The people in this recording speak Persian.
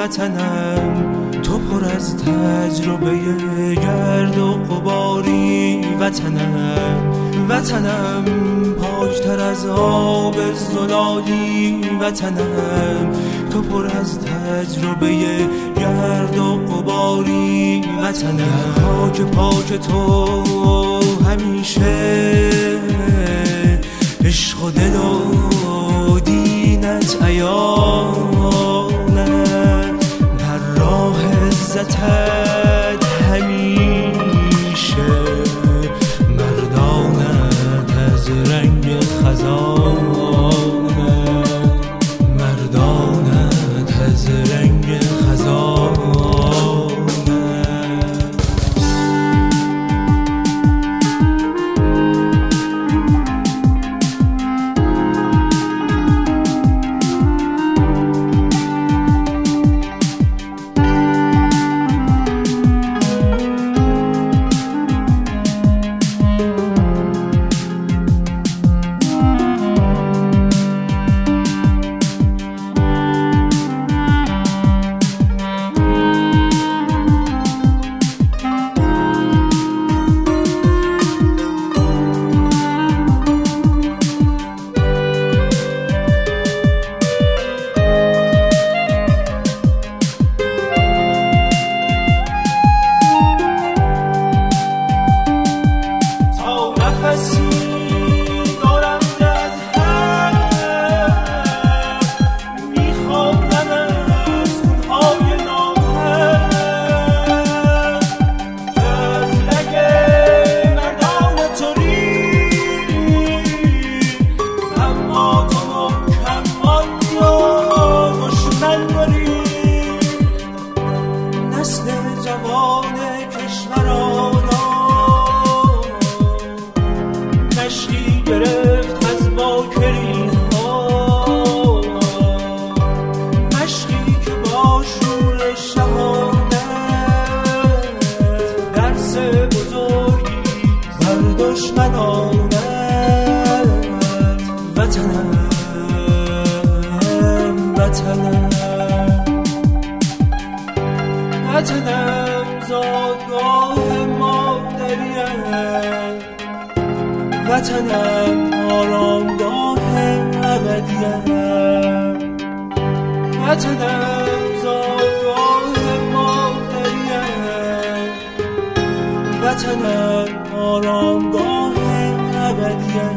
وطنم، تو پر از تجربه گرد و غباری وطنم پاکتر از آب زلالی وطنم، تو پر از تجربه گرد و غباری وطنم. خاک پاک تو همیشه عشق و دل و دینت عیانه، در راه عزتت همیشه مردانت از رنگ خزانه، مردانت از رنگ خزانه. جوان کشورانم مشتی گرفت از باکری ها، مشتی که با شور شهادت درس بزرگی بر دشمنانت. وطنم زادگاه مادریم، وطنم آرامگاه ابدیم، وطنم زادگاه مادریم، وطنم آرامگاه ابدیم.